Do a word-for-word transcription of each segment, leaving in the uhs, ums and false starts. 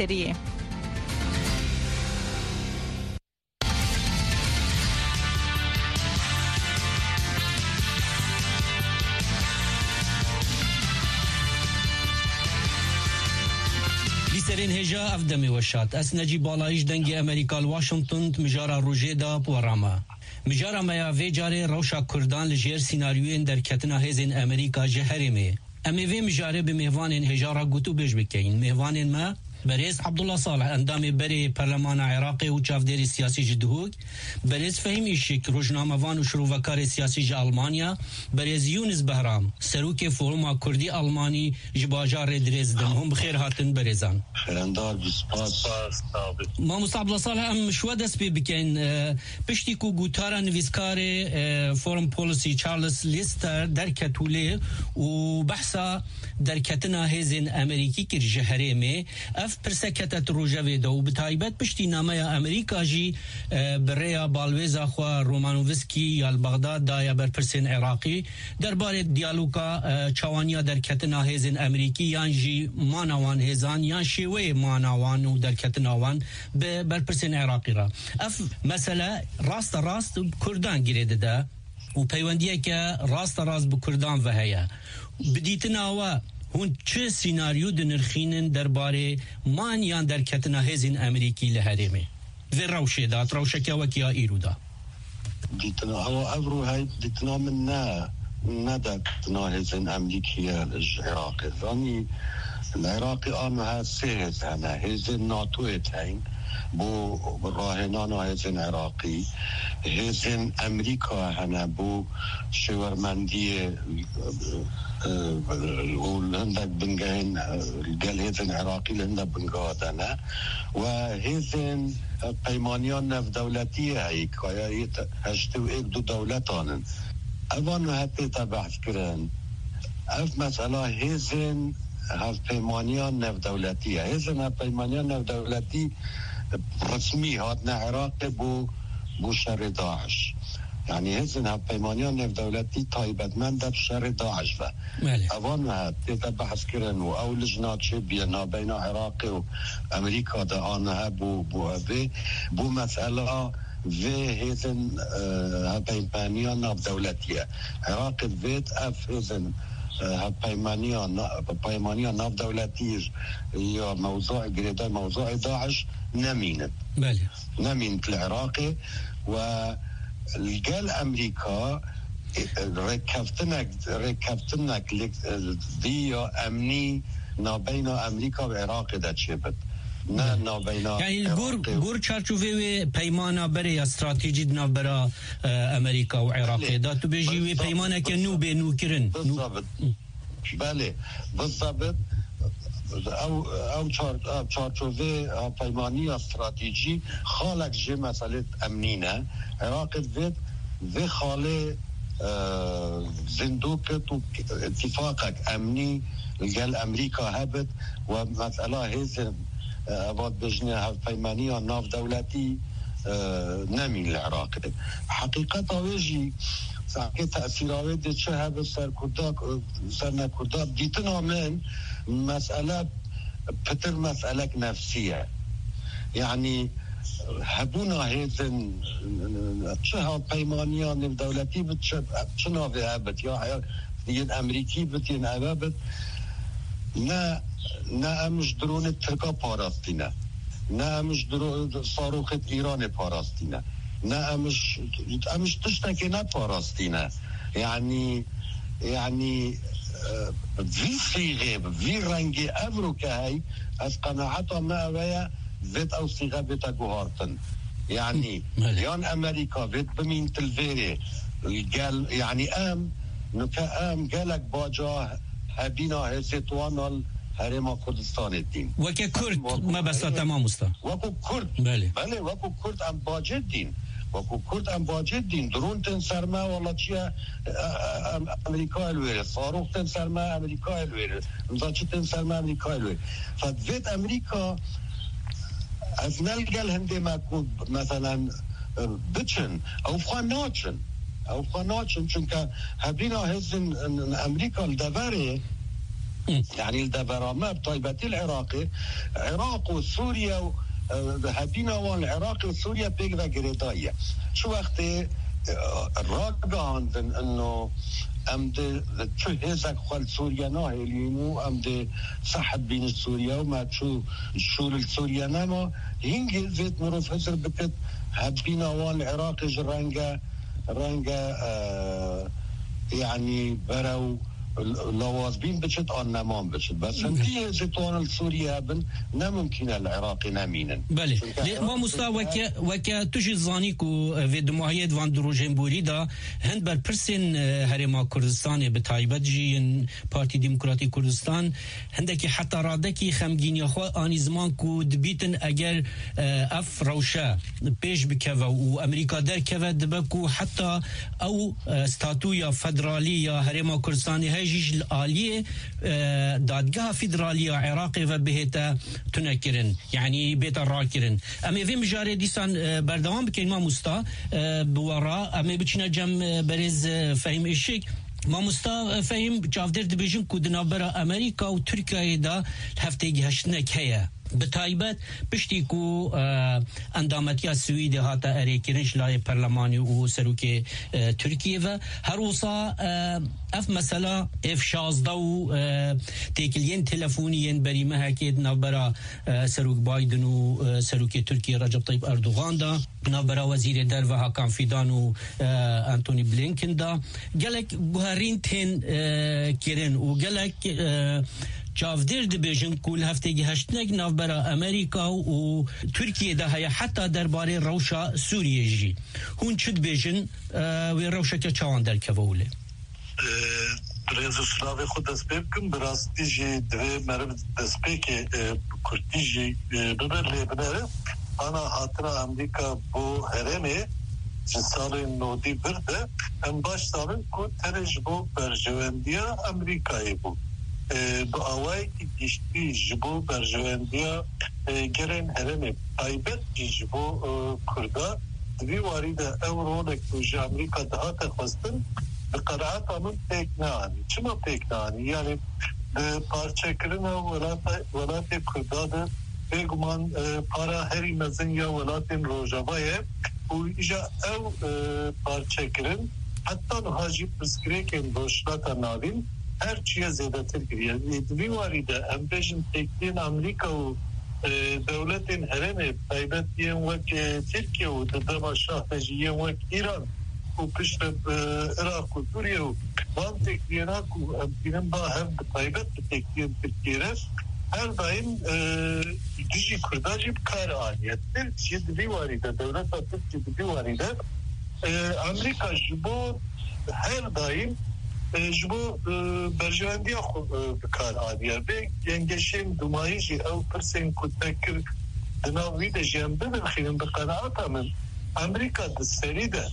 تریه. سرین هجا افدمی وشات اس نجی بالایش دنگ امریکا واشنطن مجارا روژه دا پوراما مجارا میا وی جاره روشا کردان لجیر سیناریوین در کتنا هزین امریکا جهرمه امی وی مجاره به مهوانین هجارا گوتو بش بکین مهوانین ما برئیس عبدالله صالح اندام بری پارلمان عراقی و چافدری سیاسی جدهوک برئیس فهم ایشک روزنامه‌وان و شروعکار سیاسی ج آلمانیا برئیس یونس بهرام سروک فورما کردی آلمانی جباجار درزدن هم بخیر هاتن برزان خیرندار بسپاس ما مصعب صالح ام شو دست بی بکن پشتی کو گوتارا نویسکار فورم پولیسی چارلز لیستر در کتوله و بحثا در کتنا هزین امریکی که جهرمه اف پرسکتت روجوی دو و بتایبت پشتی نامه امریکا جی بریا بالویزا خوا رومانووسکی یا بغداد دایا بر پرسین عراقی درباره دیالوگا چوانیا در کتنا هزین امریکی یان جی مانوان هزان یان شیوه مانوان و در کتناوان بر پرسین عراقی را اف مسئله راست راست کردان گیرده ده و پیوندیه که راست راست بکردان و هیا بدیتنا و هون چه سیناریو دنرخینن درباره مانیان در کتنا هزین امریکی لحرمه و روشه دات روشه که وکیا ایرو دا دیتنا هوا افرو های دیتنا من نه نه در کتنا هزین امریکی العراقی ثانی العراقی آنها سه هزینه هزین ناتو هزین بو راهنان هزین عراقی هزین امریکا هنه بو شورمندی ولندك بنجين قال هذن عراقي لهنا بنجادنا وهذن قيمانيان نف دولتية هيك هشتو إيك دو دولتان أوان هاتي تبع فكرن أف مسألة هذن هف قيمانيان نف دولتية هذن هف قيمانيان نف دولتي رسمي هاتنا عراقي بو بو شر داعش يعني هزن ها پیمانیان نف دولتی تایبتمند در شر داعش و اوان ها تیتا بحث کرن و او لجنات چه بینا بین عراق و امریکا دا آنها بو بو اوه بو مسئله و هزن ها پیمانیان نف دولتیه عراق وید اف هزن ها پیمانیان پیمانیان نف دولتی یا موضوع گریده موضوع داعش نمينت بله نمينت العراقي و الجال أمريكا ركبتنك ركبتنك دي أمني نابين أمريكا والعراق ده شبت نه نابين يعني جور جور چارچوبه پیمانا برای استراتژی نابرا امریکا و عراق ده تو بيجي پیمانا که نو به نو کرن بالضبط بله بالضبط او او چار چارچوبه پیمانی استراتژی خالق جه مسئله امنینه عراق وید و خاله زندوق تو اتفاقك امنی لجل امریکا هبت و مسئله هزن اواد بجنه پیمانی ناف دولتی نمین العراق حقیقت آویجی ساکه تأثیرات ده چه هبت سر کرداک سر نکرداک دیتنا من مسألة بتر مسألة نفسية يعني هبونا هيزن شها بيمانيان الدولتي بتشنا في هابت يا ين أمريكي بتين أبابت نا نا مش درون التركا باراستينا نا مش درون صاروخ إيران باراستينا نا مش مش تشتكينا باراستينا يعني يعني في صيغه في رنگي افرو كهي از قناعته ما ويا ذات او صيغه بتاجوهارتن يعني مليون امريكا ذات بمين تلفيري قال يعني ام نكا ام قالك باجا هبينا هزيتوان هرم كردستان الدين وككرد ما بس تمام مستا وكو كرد بله بله وكو كرد ام باجه الدين وكو كرد ام باجد دين درون تنسرما والله چيا امريكا الوير صاروخ تنسرما امريكا الوير مزاچ تنسرما امريكا الوير فدفت امريكا از نلقل هنده ما مثلا بچن او فاناچن او فاناچن چونکه هبینا هزن امریکا الدوره يعني الدبرامة بطيبة العراقي عراق وسوريا هبينا وان العراق وسوريا بيك وقريطاية شو وقت الراقة عندن انه امد شو هزك خال سوريا ناهي اليمو امد صحب بين سوريا وما شو الشور السوريا نما هنجي زيت مروف هزر بكت هبينا وان العراق جرانجا رانجا آه يعني برو لوازبين بشت أو نمان بشت بس هندي زيتون السوريا بن نممكن العراقي نامينا. بله. ما مستوى وك وك تجي زانيكو في دماغيات فان دروجين بوريدا هند بالبرسين هرما كردستان بتايبت جين بارتي ديمقراطي كردستان هندك حتى رادكي خمجين يخوا آني زمان كو دبيتن أجر أف روشة بيش بكذا وأمريكا در كذا دبكو حتى أو ستاتويا فدرالية هرما كردستاني هجيج الآلية دادقها فيدرالية عراقي وبهتا تنكرن يعني بيتا راكرن أما في مجاري ديسان بردوان بكين ما مستا بوراء أما بچنا جم برز فهم الشيك ما مستا فهم جافدر دبيجن كودنا برا أمريكا وتركيا دا هفتيجي هشتنك هيا بتايبت بشتيكو اندامتيا سويدي هاتا اريكرنش لاي برلماني و سروكي تركيا و هروسا اف مثلا اف شازده و تيكلين تلفونيين بريمه هكيد نابرا سروك بايدن و سروكي تركيا رجب طيب اردوغان دا نابرا وزير در و هاكان فيدان و انتوني بلينكن دا قالك بوهرين تين كيرن و قالك جافدر دبیجن کل هفتگی هشتنگ ناو برا امریکا و ترکیه ده هیا حتی درباره روشا سوریه جی هون چد بیجن و روشا که چوان در کوله رئیس سلاوی خود دست بکن براستی جی دوی مرم دست بکی کرتی جی ببر لیبنره انا حاطرا امریکا بو هرمه سال نودی برده ام باش سالن کو ترج بو برجواندیا امریکایی بو با آوائی که گشتی جبو برجواندیا گرین هرمه تایبت جبو کرده دوی وارد او رولک توجه امریکا دهات خواستن بقرعات آمن پیک نانی چما پیک نانی یعنی پارچه کرن ولات کرده ده بگمان پارا هری مزن یا ولات روژاوایه و ایجا او پارچه کرن حتی نهاجی پسکره که روشلاتا ناوین her çiye zedetir giriyor. Bir varide embejin tekliğin Amerika o devletin heremi taybet diyen vek Türkiye o dedema şahbeci diyen vek İran o kışta Irak o Suriye o van tekliğin haku embinin bağ hem taybet tekliğin Türkiye'ne her daim dici kurdacı bir kar aliyettir. Şimdi bir varide devlet atıp bir varide Amerika bu her daim جبو برجواندی خو بکار آدیه به ینگشیم دمایشی او پرسین کتکر دناوی ده جنبه بخیرن بقناعت من امریکا دستری ده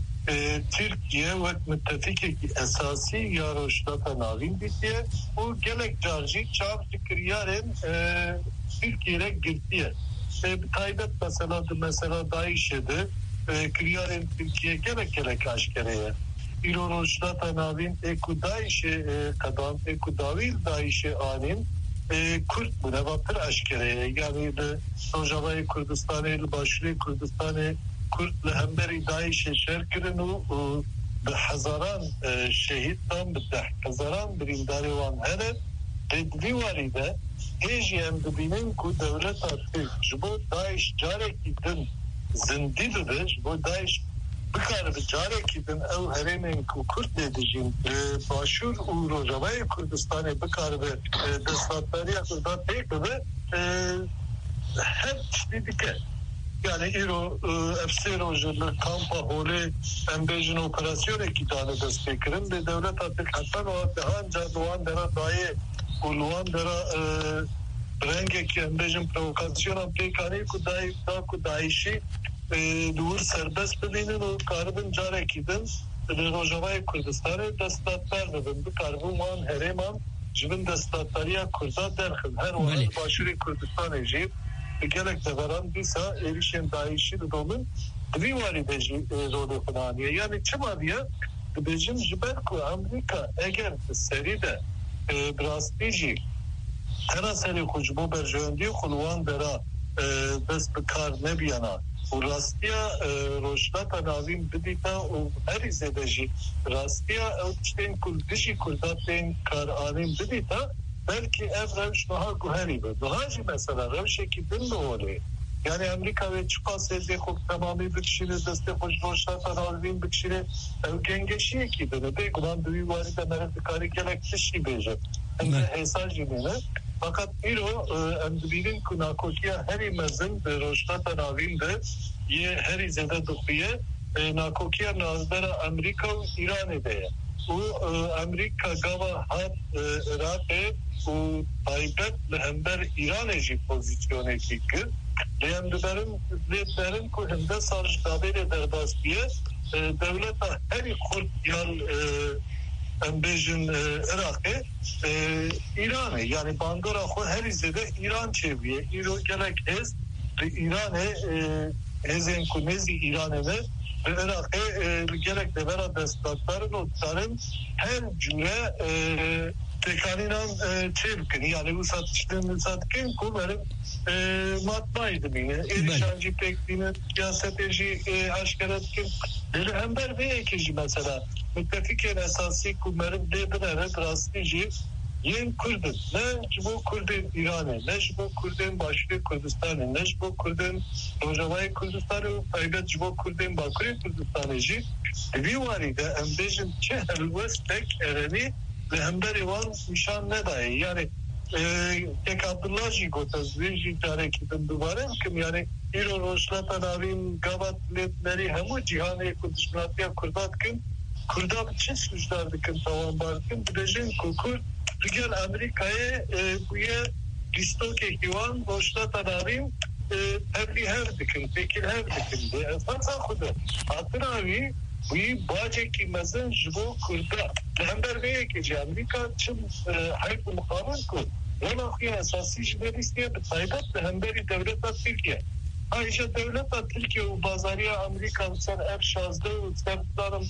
ترکیه وقت متفقه که اساسی یا روشتاتا ناوین بیتیه و گلک جارجی چاپ ذکریارن ترکیه را گرتیه بتایبت مثلا ده مثلا دایشه ده کریارن ترکیه گلک گلک aşkereye ایرو روشتا ناوین اکو دایش قدام اکو داویل دایش آنین کرد بوده و پر اشکره یعنی روجاوای کردستان başlı کردستان کرد لهمبری دایش شهر کرن و به هزاران شهید tam به هزاران برینداری وان هره دوی واریده هیچی هم ببینن که دولت artık جبو دایش جاره کی دن زندی ده جبو دایش بکار بجاره کی دن او هرمین کو کرد دیجین باشور و روجاوای کردستان بکار به دستاتاری کردان تکه hep dedike yani iro efsero jurlar kampa hole embejin operasyonu ki tane desteklerin de devlet artık hatta o daha doğan dera daye uluan dera renge ki embejin provokasyona pekani kudai da kudaişi dur serbest bilinin o karbın carekiden Rojavay Kurdistan'ı destatlar dedim bu karbın man hereman jibin destatlarıya kurda derhil her olan başarı Kürdistan'ı jib gelek de veren disa erişen daişi de domin dvi varideci rolü kullanıyor. Yani çima diye bizim jiber ku Amerika eğer seride براستیجی ترا سری خوشبو برجوندی خلوان برا بس بکار نبیانا و راستیا روشنات ناوین بدیتا و هری زدجی راستیا اوچتین کل دشی کرداتین کار آنیم بدیتا بلکه اف روش نها گوهری بود نهاجی مثلا روشه که دن بوله یعنی امریکا و چپا سیزی خوب تمامی بکشیره دست خوش روشنات ناوین بکشیره او گنگشیه کی دنه بگو من دوی واری ده مرد کاری گلکتشی بیجه انگه حسا جمینه fakat İro endibinin nakokiya heri mezin roşnata navin de ye heri zede dukiye nakokiya nazdara Amerika ve İran ede. O Amerika gava hat Irak'e o taybet lehember İran eji pozisyonu ki lehemberin lehemberin ku hemde sarj dabere derbastiye devleta heri kurt yal Embejin Irak'e İran'e yani Bandora xo her izede İran çevriye İro gerek ez İran'e ezen kunezi İran'e ve Irak'e gerek de vera desteklerin otların her cüre tekaninan çevkin yani bu satışların satken kumarın matmaydı yine erişancı pekliğine siyaseteji aşkaratken deli hember ve ekici mesela müttefiken esası kumarın debrere drastici yen Kurdun ne bu Kurdun İran'e ne bu Kurdun başlı Kurdistan'ı ne bu Kurdun Rojavay Kurdistan'ı ayrıca bu Kurdun Bakırı Kurdistan'ıcı bir varide embejin çehel vestek ereni ve hemberi var nişan ne dahi yani tek Abdullah ji gotazvi ji hareketin duvarem kim yani İro roşlatan avin gavat letleri hemu cihane kuduşnatiya kurdat kim kurdat çin suçlardı kim tavan barkın birejin kukur Rigel Amerika'ya buya listoke hivan roşlatan avin evli her dikin tekil her dikin de esasa kudu hatır avi bu bağcaki mezun jibo kurda lehember beye ki Amerika çın hayf mukamin kur ona kuya esası jiberistiye bitaybet lehemberi devleta Türkiye ayrıca devleta Türkiye u bazariya Amerika sen ev şazdı sen tutarım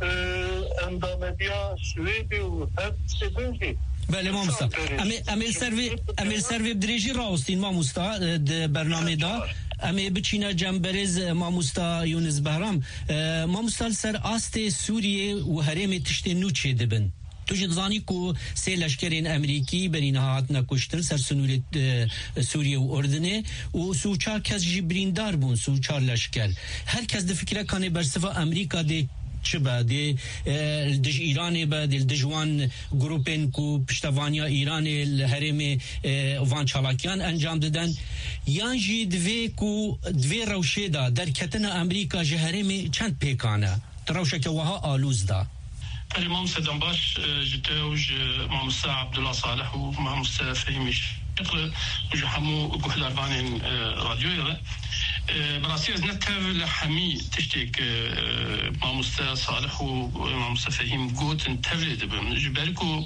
endamediya Süveydi u hep istedin بله ما مستا امیل سروی امیل سروی بدریجی راستین ما مستا د برنامه دا امی بچینا جنبرز ما مستا یونس بهرام ما مستا سر است سوریه و حرم تشتی نو چه دبن تو جدزانی کو سه لشکرین امریکی برین هات نکشتن سر سنوری سوریه و اردنه و سوچار کس جبریندار بون سوچار لشکر هر کس د فکره کانه برصفه امریکا دی چبا دی دج ایران با دل دجوان گروپن کو پشتوانیا ایران الهرم وان چالاکیان انجام دادن یان جی دوی کو دوی روشه دا در کتن امریکا جهرم چند پیکانه تروشه که وها آلوز دا الإمام سيدان باش جتوج ماموسا عبد الله صالح وماموسا فهيمش وجو حمو قهلاربان راديو براسي از نتاف لحمي تشتيك ماموسا صالح وماموسا فهيم قوتن تفرد بم جبالكو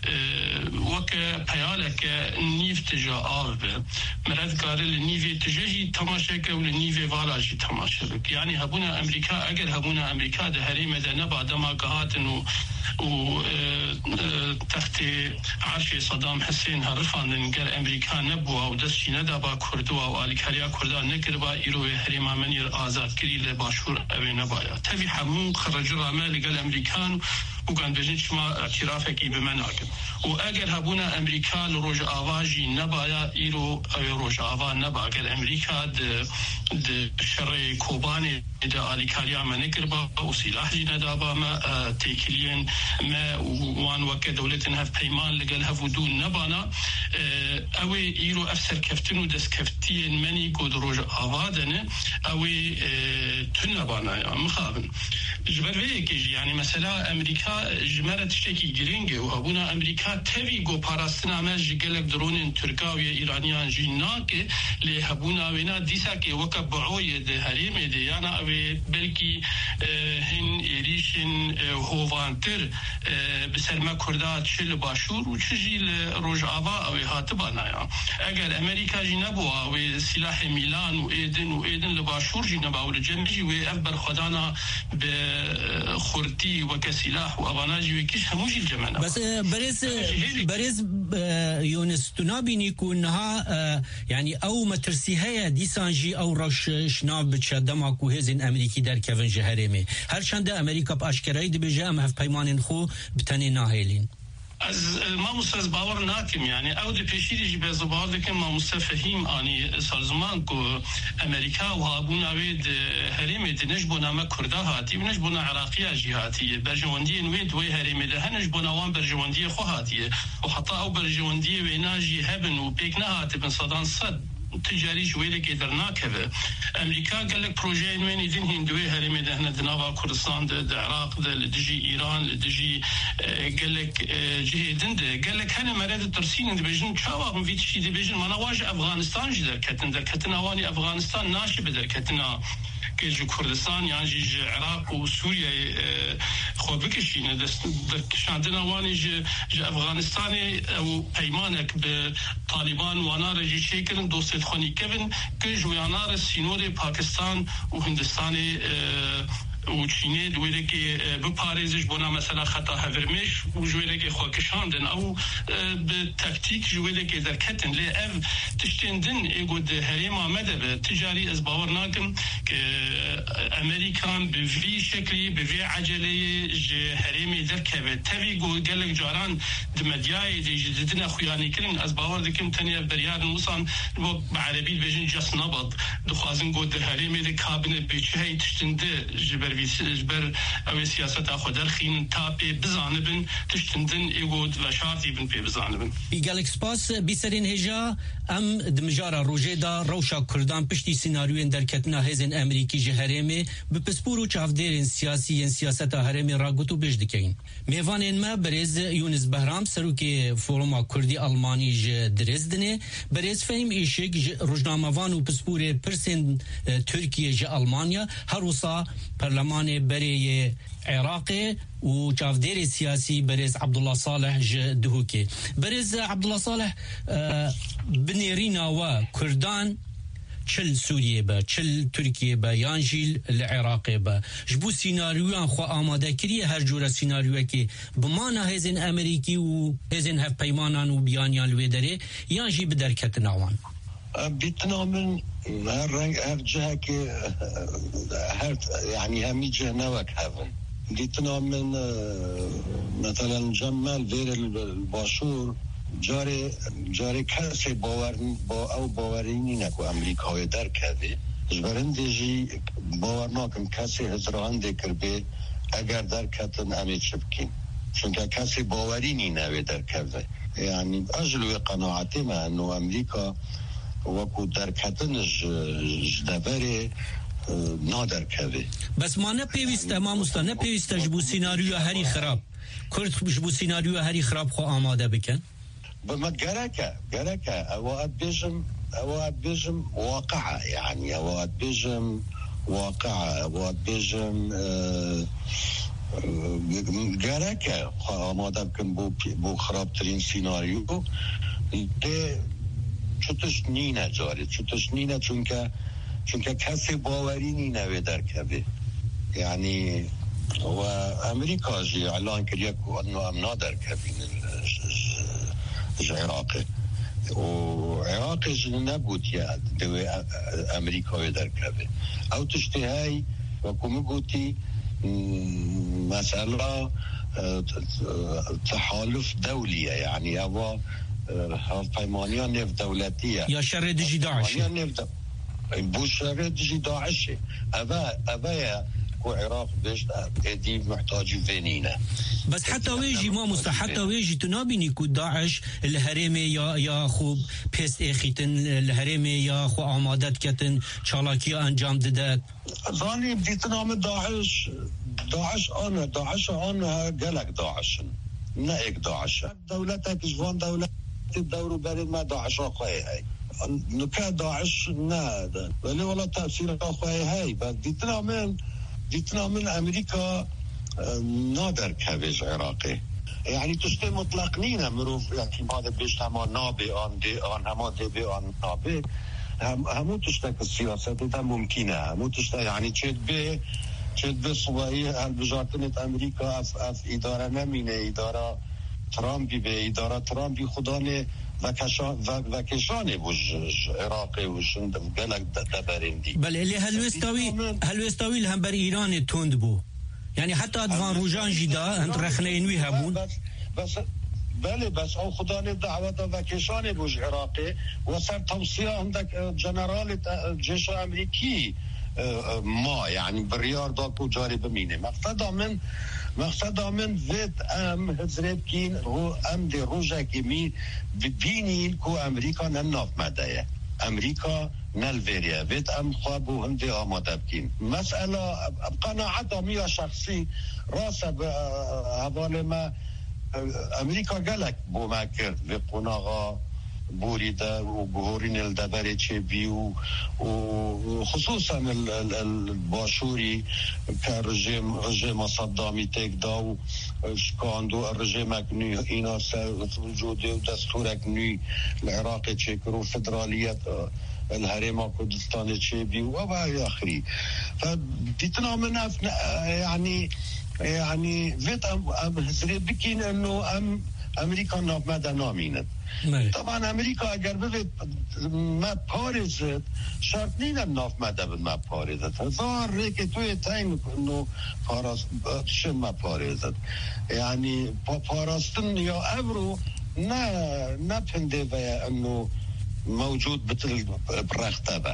وكا بيالك نيف تجا آف مراد قاري لنيفي تجاجي تماشاك ولنيفي فالاجي تماشاك يعني هبونا أمريكا أجل هبونا أمريكا ده هريمة ده نبع دما قهاتن و و تحت عرش صدام حسين هرفان نقر أمريكا نبوا ودسشي ندابا كردوا وآلكاريا كردا نقربا إيرو هريما منير آزاد كري لباشور أبي نبايا تبي حمون خرجوا رامال قال أمريكان وكان بجن شما اعترافك بمناكب واجل هبونا امريكا لروج اواجي نبايا ايرو روج اوا نبا قال امريكا د د شر كوباني د اليكاليا منقربا وسلاح جي ندابا ما تيكلين ما وان وك دولتنا في بيمان لقال هفودون نبانا اوي ايرو افسر كفتنو دس كفتين مني قد روج اوادن اوي تنبانا مخابن جبر ويك يعني مثلا امريكا جمرة تشتكي جرينجي وابونا امريكا تبي جو باراستنا ماج جلك درون تركاوية ايرانيان جيناك لهبونا وينا ديساكي وكبعوية ده هريمة ده يعني اوي بلكي هن ايريشن هوفانتر بسلمة كردات شل باشور وشجي لروج آبا اوي هاتبانا يعني اگر امريكا جينابوا اوي سلاح ميلان وايدن وايدن لباشور جينابا ولجنبجي وي افبر خدانا ب خورتي وكسلاح وأباناجي وكيش هموش الجمانة بس بريز بريز يونس تنابيني يكونها يعني أو مترسي هي ديسانجي أو رش شناب بتشدمك وهزين أمريكي در كفن جهرمي هر شند أمريكا بأشكري دي بجا أم هف بيمان خو بتاني ناهيلين از ما مستز باور ناکم یعنی او دی پیشیری جی به زبار دکم ما مستفهیم آنی سالزمان کو امریکا و ابون اوید هریم دی نجبو نامه کرده هاتی و نجبو عراقی جهاتی برجواندی نوید وی هریم دی هنجبو نوان برجواندی خو هاتی و حتی او برجواندی ویناجی هبن و بیک نهاتی بن صدان صد تجاری جویل که در ناکه امریکا قال لك پروژه نوینی دین هندوی هرمی دهنه دنوا کردستان ده عراق ده لدجی ایران لدجی قال لك جهه دنده قال لك هنه مراد ترسين دي بيجن چاوا في تشي دي بيجن منا واج افغانستان جدر كتن در كتن اواني افغانستان ناشي بدر كتنا كيجو كردستان يعني جي عراق وسوريا خو بكشين دست شاندنا واني جي افغانستان او پیمانك بطالبان وانا رجي شيكن دوست خوني كيفن كيجو يانار سينوري باكستان وهندستان و چینه دویده که بپارێزش بۆ مثلا خطا هەورمێش و ژێرەێکی خۆکشاندن ئەو بە تەکتیک ژێرێکی دەرکەتن لێ ئەv تشتێندن ئێگۆ هەرێما مەدەبێت تجاری ئەس باوەڕ ناکەم کە ئەمریکان بڤی شکلی بڤێ عەجەلەیە ji هەرێمی دەرکەوێت تەوی گۆ gelek caran di medyayê de ji didine xuyanikirin ez bawer dikim tenê beryarın wisan bo bi erebî bêjin ces nabad dixwazin got di herêmê de kabine bêçiheyê tiştinde ji ber ber ew siyaseta xwe derxîn ta pê bizanibin tiştindin êgot veşartî bin pê bizanibin. gelek spas bîserên hêja em di mijara rojê da rewşa Kurdan piştî sînaryoyên derketina hêzên Amerîkî ji herêmê bi pispor û çavdêrên siyasî yên siyaseta herêmê ragot û bêj dikeyin. Mêvanên me berêz Yunus Behram serokê Foruma Kurdî Almanî ji Dresdenê berêz Fehim Îşik ji rojnamevan û pisporê pirsên Tirkiye ji Almanya her wisa Perlemanê berê Iraqê û çavdêrê siyasî berêz Abdullah Saleh ji Duhokê. Berêz Abdullah Saleh binêrîna we Kurdan çil Sûriyê be, çil Tirkiye be, yan jî li Iraqê be. Ji bo sînaryoyan xwe amade kiriye her cure sînaryoyekê bi mana hêzên Amerîkî û hêzên hevpeymanan û biyaniyan li wê derê yan jî bi derketina wan. بيتنا من هر رنگ هر جهة كي هر يعني همي جهة نوك هذا بيتنا من مثلا جمال غير الباشور جاري جاري كاسي باور با او باوريني نكو امريكا در كذي جبرندجي باور ناكم كاسي هزران ذكر به اگر در كتن امي شبكين چونك كاسي باوريني نوي در كذي يعني اجلو قناعتي ما انه امريكا وكو درکتنش جدبره نادر كذي بس ما نپیوسته ما مستا نپیوسته جبو سیناریو هری خراب کرد جبو سیناریو هری خراب خو آماده بکن بما گرکه گرکه اواد بيجم اواد بيجم واقعه يعني اواد بيجم واقعه اواد بيجم گرکه آماده بکن بو بو خراب ترین سیناریو ده چطورش نینه جاره چطورش نینه چون که چون که کسی باوری نینه به در کبه یعنی و امریکا جی اعلان کریه که انو امنا در کبین عراقه و عراقه جی نبود یاد دوی امریکا در کبه او تشتی های و کمی گوتی مسئله تحالف دولیه یعنی اوا هالبيمانية نف دولتية يا شر دجي داعش بو شر دجي داعش أبا أبا كو عراق بيش ادي محتاج فينينا بس حتى ويجي ما مست حتى ويجي تنابيني كو داعش الهرمي يا يا خو بيست اخيتن الهرمي يا خو آمادت كتن چالاكي انجام ددت ظاني بديت نام داعش داعش انا داعش انا قالك داعش نائك داعش دولتك جوان دولة الدور برد ما داعش أخوي هاي نكاد داعش ناد ولی ولا تأثیر أخوي هاي بعد دیتنا من دیتنا من أمريكا نادر كبيج عراقي يعني تشتي مطلق نينا مروف يعني ماذا بيش هما نابي آن دي آن هما دي بي آن نابي هم همو تشتك السياسة ده ممكنة همو تشتك يعني تشد بي چه صوبایی هالبجارتنت امریکا اف اف اداره نمینه اداره ترامپی به اداره ترامپی خدانه و کشان و کشانه بوش عراقی وشند گلک دبرندی. بله اللي هالوستاوي هالوستاوي هم بر ایران تند بو. يعني حتى ادوان روجان جدا انت رخنين ويها بون. بس بس بله بس او خدا دعوت و کشان بوش عراقی و سر توصیه عندك جنرال جيش امریکی ما يعني بريار داكو جاري بمينه مقصد من مقصد من ذات ام هزرب كين هو ام دي روجا كيمي ببينين كو امريكا نناف مدايا امريكا نالفيريا ذات ام خوابو هندي آماده بكين مسألة بقناعة مية شخصي راسه بحوالي ما امريكا قالك بو ما كرد بقناغا بوريدا وبهورين الدبري تشيبي وخصوصا الباشوري كرجيم رجيم صدامي تيك داو شكاندو الرجيم اكني اينا وجود دستور اكني العراقي تشيكرو فدرالية الهرم كردستان تشيبي وبا اخري فبيتنا من يعني يعني فيت ام بكين انه ام امريكا نابمدا نامينت طبعا امريكا اگر ببید ما پارزد شرط نینه ناف مدب ما پارزد هزار ریک توی تایم انو پاراست شم ما پارزد یعنی پاراستن یا ابرو نه نه پنده و انو موجود بتل برختبه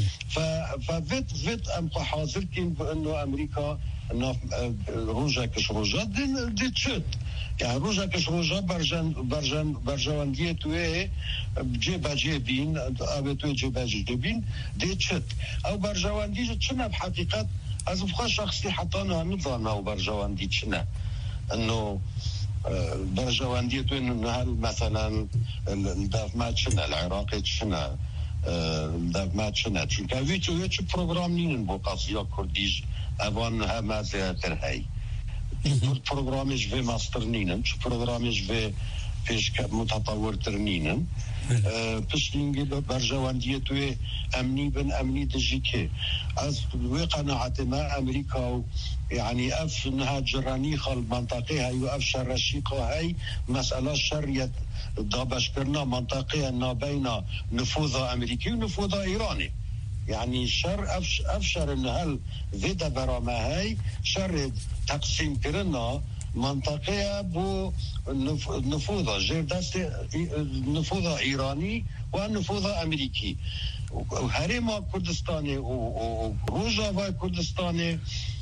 ففيت فيت ام حاضر كين انه امريكا ناف روجا كش روجا دين دي تشت يعني روجا كش روجا برجن برجن برجوانديه توي جيبا جيبين ابي توي جيبا جيبين دي تشت او برجوانديه تشنا بحقيقه از بخا شخصي حتى انا نظام او برجوانديه تشنا انه برجوانديه توي انه مثلا الداف ماتشنا العراقي تشنا الداف ماتشنا چونكه ويتو ويتو بروجرام نين بو قضيه كرديج اوان هم زیاتر هی پروگرامش و ماستر نینن چه پروگرامش و پیش متطورتر نینن پشتینگی برجواندیه توی امنی بن امنی دجی که از وی قناعت ما امریکا يعني اف انها جراني خال منطقه هاي واف شرشيقه هاي مساله شريت دابش كرنا منطقه ما بين نفوذ امريكي ونفوذ ايراني يعني شر أفش أفشر إن هل فيدا برامة هاي شر تقسيم كرنا منطقة بو نفوذ غير دست نفوذ إيراني ونفوذ أمريكي وهريما كردستاني وروجافا كردستاني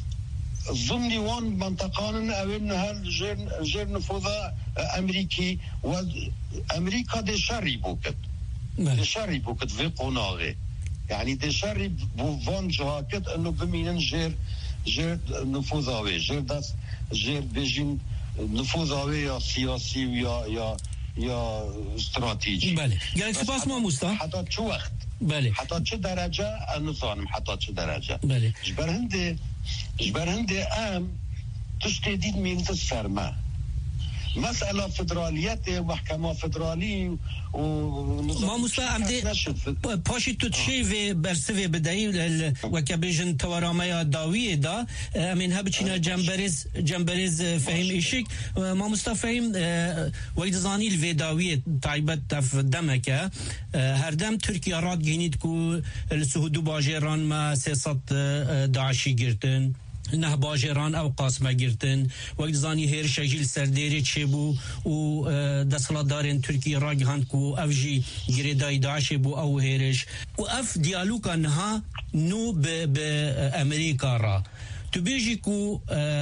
ضمن وان منطقان أولن هل غير غير نفوذ أمريكي وأمريكا دي شري بوكت دي شري بوكت في قناغي يعني دي شري بوفان جهاكت انه بمينن جير جير نفوذاوي جير داس جير بيجين نفوذاوي يا سياسي ويا يا يا استراتيجي بله قالك سباس ما مستا حتى شو وقت بله حتى شو درجة النظام حتى شو درجة بله جبر هندي جبر هندي ام تشتديد من السرما مسألة فدراليات محكمة فدرالي ما مستعم دي باشي تتشيفي برسفي بدايل وكبيجن تواراميا داوية دا من هبتشينا جنبريز جنبريز فهم إيشيك ما مستفهم ويدزاني الفيداوية تعيبت تف دمكة هردم تركيا راد جينيد كو السهودو باجيران ما سياسات داعشي گرتن نه باجران او قاسمه گرتن وقت زانی هر شجیل سردیری چه بو و دستلدارین ترکیه راگ هند کو افجی گریدای داعش بو او هرش و اف دیالوگا نها نو ب امریکا را تو بیجی کو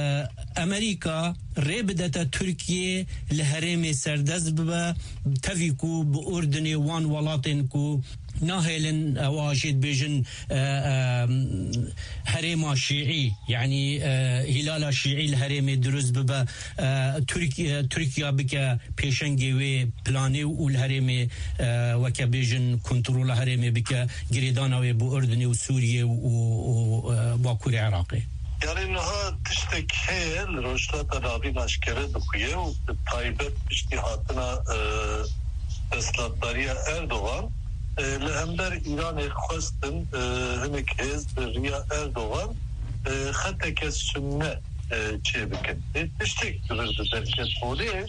امریکا ربدت ترکیه لهرم سردز ببا تفی کو با اردن وان ولاتن کو ناهلن واجد بيجن هرم شيعي يعني هلال شيعي الهرم دروز ببا تركيا تركيا بك بيشنجي و بلاني والهرم وكبيجن كنترول هرم بك جريدانا و بأردن وسوريا وباكور العراقي يعني انها تشتك هي الرشدات الرابين اشكره دخوية وطيبت باشتهاتنا اسلاتدارية اردوغان لهمدر ایران خواستن هنک حزب ریا اردوغان خطك السنة چه بکن تشتک برد درکت بوله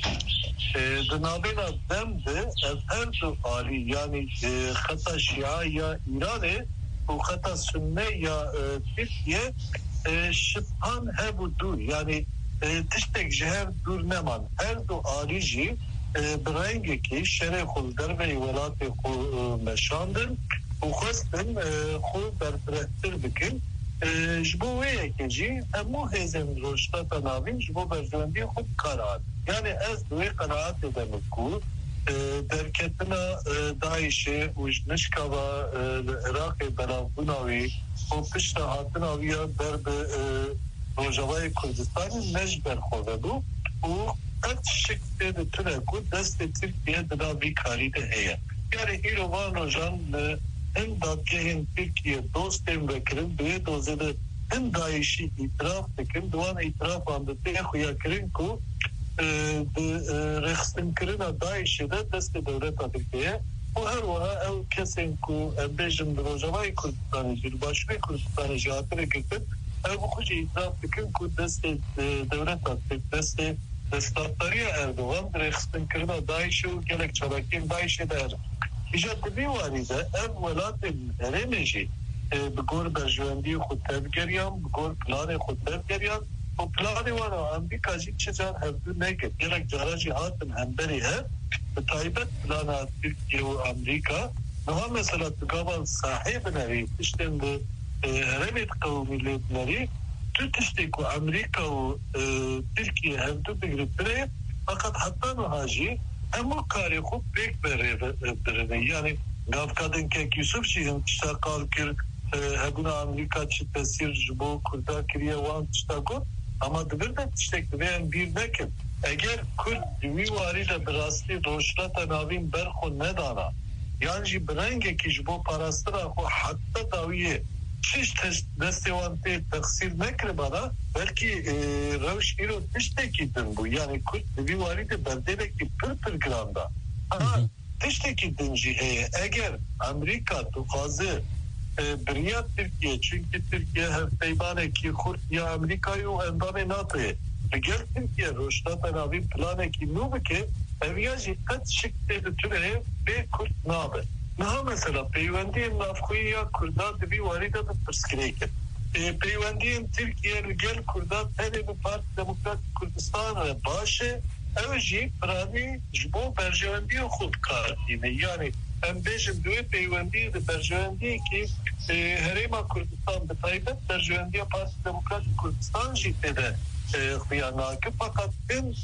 دنابینا دم ده از هر دو آلی یعنی خطا شیعه یا ایرانه و خطا سنه یا ترکیه شبهان هبو دور یعنی تشتک جهر دور نمان هر دو آلی جی برنگی که شرع خود در و ولات خود مشاندن و خواستن خود برپرهتر بکن جبوه که جی همو هزم روشتا ناوین جبو برجواندی خود قرار یعنی از دوی قرارات دمکو درکتنا داعش و نشکا و عراق بلافوناوی و پشت هاتناوی در روجوای کردستان نجبر خوده بو و قد شکل تنه کود دست ترکیه دنا بیکاری ده هیا یعنی ایروان و جان hem dadgehên Türkiye dostên vekirin duê dozê de hem Daişî îtiraf dikin diwan îtirafan de tê xuya kirin ku di rexistinkirinê Daişê de destê dewleta Tirkiye û her wiha ew kesên ku em bêjin di Rojavayê Kurdistanê jî di Başûrê Kurdistanê jî hatine girtin ew bi xwe jî îtiraf dikin ku destê dewleta destê destdatdariya Erdogan di rexistinkirinê Daişê û gelek çalakiyên Daişê de er İjat bir varide ev velatın eremeji bgor berjwendi xud tevgeriyan bgor planê xud tevgeriyan o planê wana Amerika jî çijar hevdû neke gelek carajî hatin hemberî he bi taybet plana Türkiye û Amerika niha mesela tıgavan sahibin evî tiştên di herêmê qewmî lêdnerî tu tiştê ku Amerika û Türkiye hevdû bigirtire fakat hatta niha jî Hemu karê xwe pêk birine yani gavkadin kek Yusuf jî hin tişta qal kir hebûna Amerîka çi tesîr ji bo Kurda kiriye wan tişta got ama dibir de tiştek divê bîr nekin eger Kurd di wî warî de bi rastî rojhilata navîn ber xwe nedana yan jî bi rengekî ji bo parastira xwe heta dawiyê çiş destê wan tê texsîr nekiribana belkî rewş îro tiştekî din bû yani Kurd di wî warî de berdêvekî pir pir giran da ama tiştekî din jî heye eger Amerîka dixwaze biriya Tirkiye çünkü Tirkiye hevpeymanekî Kurd ya Amerîkayê û endamê NATOyê gel Tirkiye rojhilata navîn planekî nû bike ev ya jî qet şik tê ditune bê Kurd nabe Niha mesela peywendiyên navxwî ya Kurda di vî warî de bi pirsgirêkin. Peywendiyên Tirkiye li gel Kurda tenê bi Partî Demokratîk Kurdistan re baş e ew jî piranî ji bo berjewendiyê xwe dikardîne yani em bêjin divê peywendiyê di berjewendiyekî Herêma Kurdistan bi taybet berjewendiya Partî Demokratîk Kurdistan jî têde xuya nake fakat em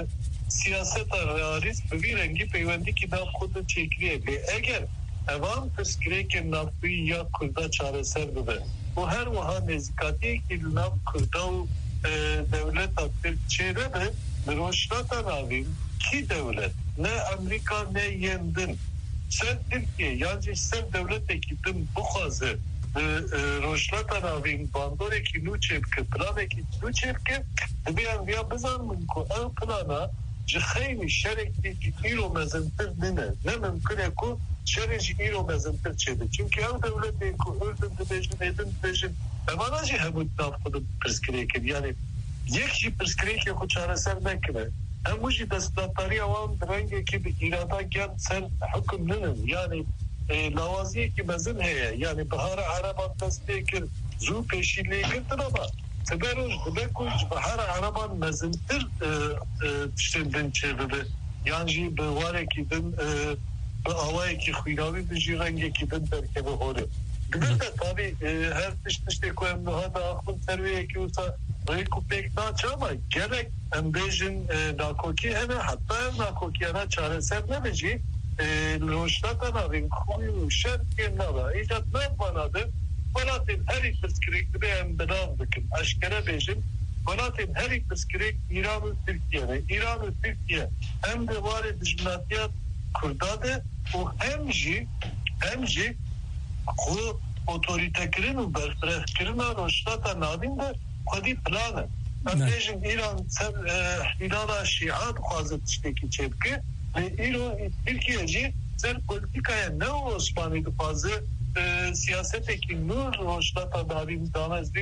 siyaseta realîst bi vî rengî peywendîkî nav xwe de çêkiriye lê eger evan pirsgirêkên navxwî ya Kurda çareser bibe û her wiha nêzîkatiyekî li nav Kurda û dewleta Tirkçê de be li rojhilata navîn kî dewlet ne Amerîka ne yên din ser Tirkiye yan jî ser dewletekî din bixwaze rojhilata navîn bandorekî nû çêbike planekî nû çêbike divê em viya bizanin ku ew plana ji xeynî şerekî îro mezintir nine ne mimkin e ku şerê jî îro mezintir çêbe çünkü ew dewletê ku Ürdün dibêjin êdin dibêjin evana jî hemû nav xwe di pirsgirêkin yani yek jî pirsgirêkê xwe çareser nekine hemû jî destdatdariya wan di rengekî bi îrada gel ser hukm ninin yani lawaziyekî mezin heye yani bihara Ereban dest pê kir zû pêşî lê girtin ama Tiberoj dibe ku ji bihara Ereban mezintir tiştên din çêbibe yan jî bi warekî din bi awayekî xwînavî bi jî rengekî din derkeve holê dibir de tabii her tişt tiştê ku em niha da axivin serveyekî wisa rê ku pêk naçe ama gerek em bêjin nakokî hene heta ev nakokiyana çareser nebe jî rojhilata navîn xwî û şerkên nava îcat nevbanadir welatên herî pirsgirêk dibe em bi nav dikin eşkere bêjin welatên herî pirsgirêk İran û Tirkiye ne İran û Tirkiye hem de warê dijminatiya Kurda de û hem jî hem jî xwe otorîtekirin û berfirehkirina rojhilata navîn de xwedî plan e em bêjin İran ser îhlala şîa dixwaze tiştekî çêbike lê îro Tirkiye jî ser polîtîkaya neo Osmanî dixwaze siyasetekî nû rojhilata navîn danezbîne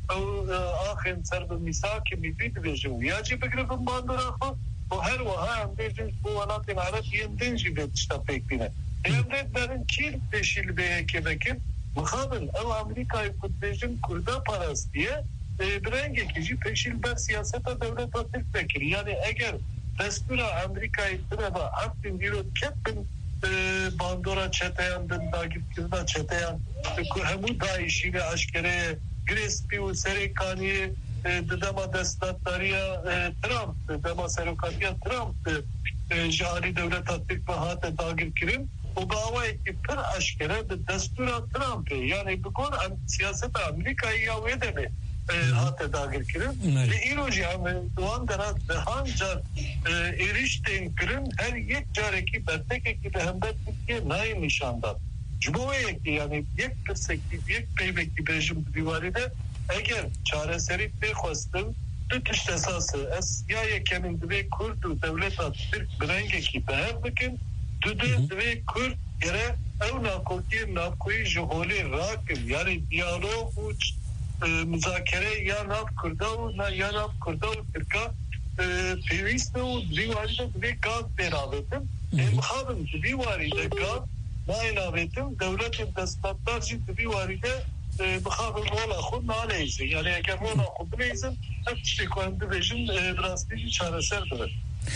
او آخر سر بمساك مبيد بيجو ياجي بقرب باندرا خو وهر وها هم بيجن بوالات العربية دنجي بيتشتفيك بينا هم دارن كيل بيشيل بيكي بكين مخابل او امريكا يكون بيجن كردا پاراستية برنگه كيجي بيشيل بر سياسة دولة تلك بكر يعني اگر دستورا امريكا يتنبا هفتن ديرو كتن باندورا چتاyan دن داگیب کردن چتاyan همو داعشی و اشکره گریسپی و سریکانی دما دستاتاریا ترامپ دما سرکاتیا ترامپ جاری دولت تطبیق بهات داگیب کرد و باوی که پر اشکره دستورا ترامپ یعنی بکن سیاست امریکایی یا ویده هات داگیر کرد ve İroji hem doğan dara dehan car erişten kırın her yek careki bertek ekli hem de Türkiye nay nişanda. Cumhuriyet ekli yani yek kırsekli yek peybekli rejim divaride eğer çareseri bekhostun tütüş esası es ya yekemin ve Kurdu devlet at Türk brenge ki beherdikin düdü ve Kürt yere ev nakoki nakoyi jiholi rakim yani diyalog uç مذاکره یا ناف کرداو نه یا ناف کرداو ترکا پیوست و دیواری ده دوی گاز بیراویتم مخابم دیواری ده گاز ما ایناویتم دولت دستاتدار جی دیواری ده مخابم مولا خود نالیزی یعنی اگر مولا خود نیزن هفتی کنده بیشن براستی چاره سر داره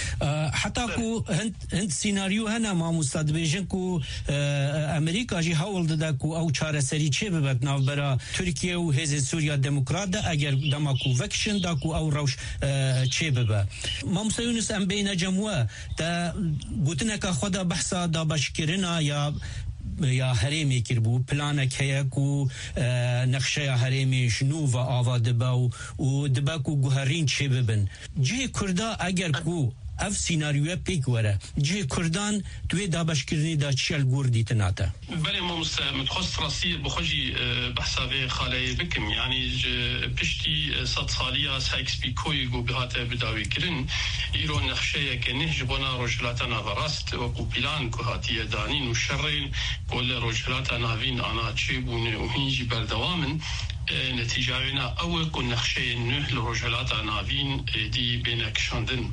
حتى كو هند هند سيناريو هنا ما مستدبيجن كو امريكا جي هاول دكو او چاره سري چه ببت ناو برا تركيا و هز سوريا ديمقراط اگر دماكو فكشن داكو او روش چه ببا ما مسيونس ام بين جموا تا گوتنك خدا بحثا دا بشكرنا يا یا هرمی کربو پلانک هیا کو نقشه هرمی شنو و آوا دباو و دبا کو گوهرین چه ببن جه کردا اگر کو اف سيناريو بيك ورا جي كردان توي دابش كرني دا تشال غوردي تناتا بلي ممس متخصص راسي بخجي بحسابي خالي بكم يعني بشتي صد صاليا سايكس بيكوي جو بهاته بداوي كرن يرو نخشيه كنه جبنا رجلاتنا براست وكو بلان كهاتيه دانين وشرين كل رجلاتنا فين انا تشيبون وهنجي بردوامن نتیجه‌نا او کو نقشه نه لرجلات ناوین دی بینک شاندن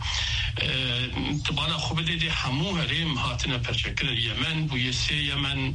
طبعا خوب دیدی همو هریم هاتنا پرچکر یمن بو یسی یمن